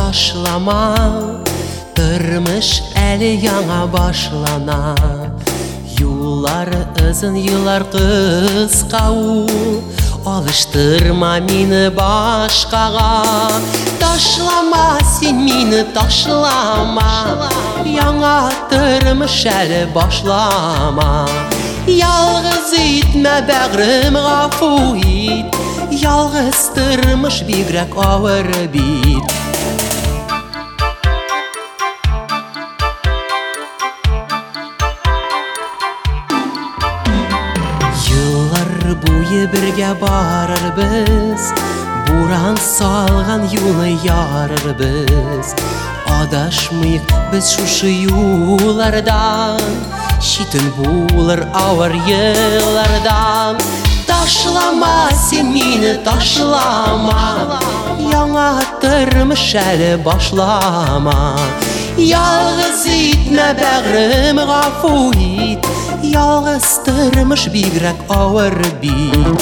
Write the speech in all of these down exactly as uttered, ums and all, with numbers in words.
taşlama, Tırmış eli yana başlana. Yollar uzun, yıllar kıska u, Alıştırma meni başkaga. Taşlama sen meni taşlama, Yana tırmış eli başlama. Yalğız etme bəğrim gafu et, Yalğız tırmış bigrek ağır bit. Yıllar boyu birge barır biz, Buran salgan yolu yarır biz. Adaşmayık biz şuşu yollardan, Şitin bulur ağır yıllardan. Taşlama sen meni taşlama, Yana tırmış eli başlama. Yalğız etme bəğrim gafu et, Yalğız tırmış bigrek ağır bit.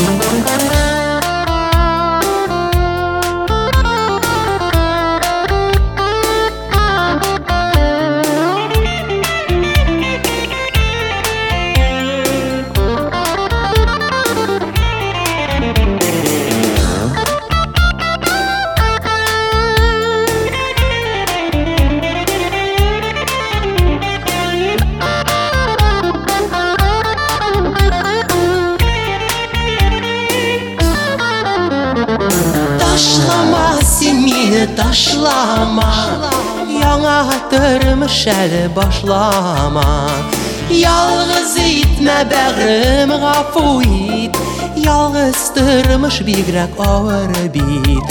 Taşlama sen meni taşlama, Yana tırmış eli başlama. Yalğız etme bəğrim gafu et, Yalğız tırmış bigrek ağır bit.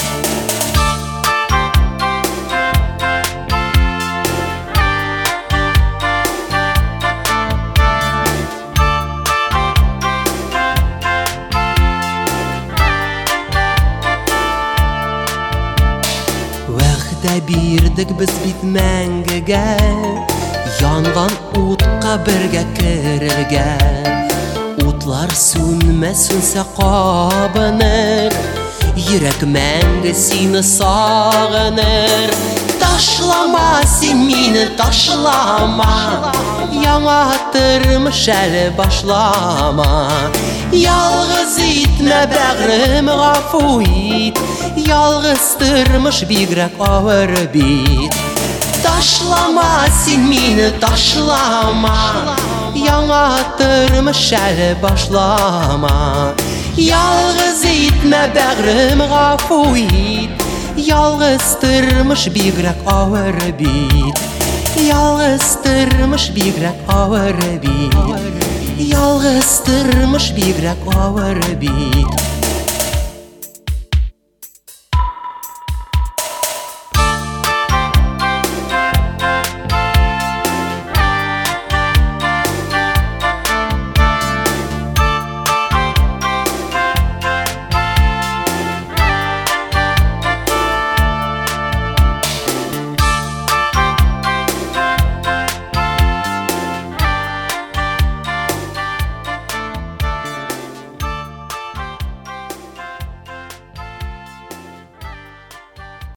Vəxtə birdik biz bitməngəgə, Yanğan utqa birgə kirərgə. Utlar sönmə sönsə qabınır, Yürək məngə seni sağınır. Taşlama sen meni taşlama, Yana tırmış eli başlama. Yalğız etme bəğrim gafu et, Yalğız tırmış bigrek ağır bit. Taşlama sen meni taşlama, Yana tırmış eli başlama. Yalğız etme bəğrim gafu et, Yalğız tırmış bigrek ağır bit. Yalğız tırmış bigrek ağır bit. Yalğız tırmış bigrek ağır bit.